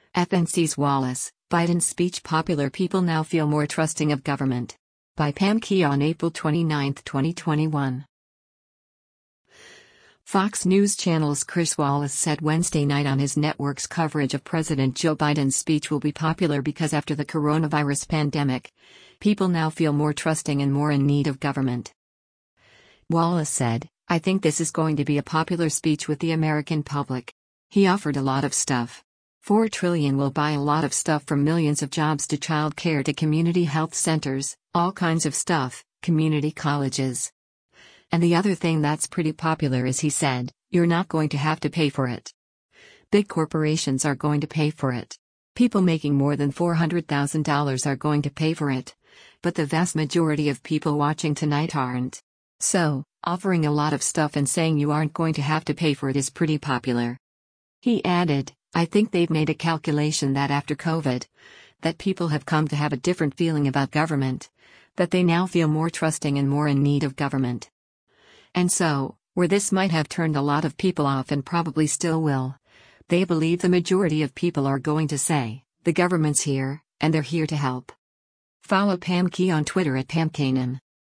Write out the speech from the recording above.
FNC's Wallace, Biden's speech. Popular people now feel more trusting of government. By Pam Key on April 29, 2021. Fox News Channel's Chris Wallace said Wednesday night on his network's coverage of President Joe Biden's speech will be popular because after the coronavirus pandemic, people now feel more trusting and more in need of government. Wallace said, "I think this is going to be a popular speech with the American public." He offered a lot of stuff. $4 trillion will buy a lot of stuff from millions of jobs to child care to community health centers, all kinds of stuff, community colleges. And the other thing that's pretty popular is, he said, you're not going to have to pay for it. Big corporations are going to pay for it. People making more than $400,000 are going to pay for it. But the vast majority of people watching tonight aren't. So, offering a lot of stuff and saying you aren't going to have to pay for it is pretty popular. He added, I think they've made a calculation that after COVID, that people have come to have a different feeling about government, that they now feel more trusting and more in need of government. And so, where this might have turned a lot of people off and probably still will, they believe the majority of people are going to say, the government's here, and they're here to help. Follow Pam Key on Twitter at PamKanan.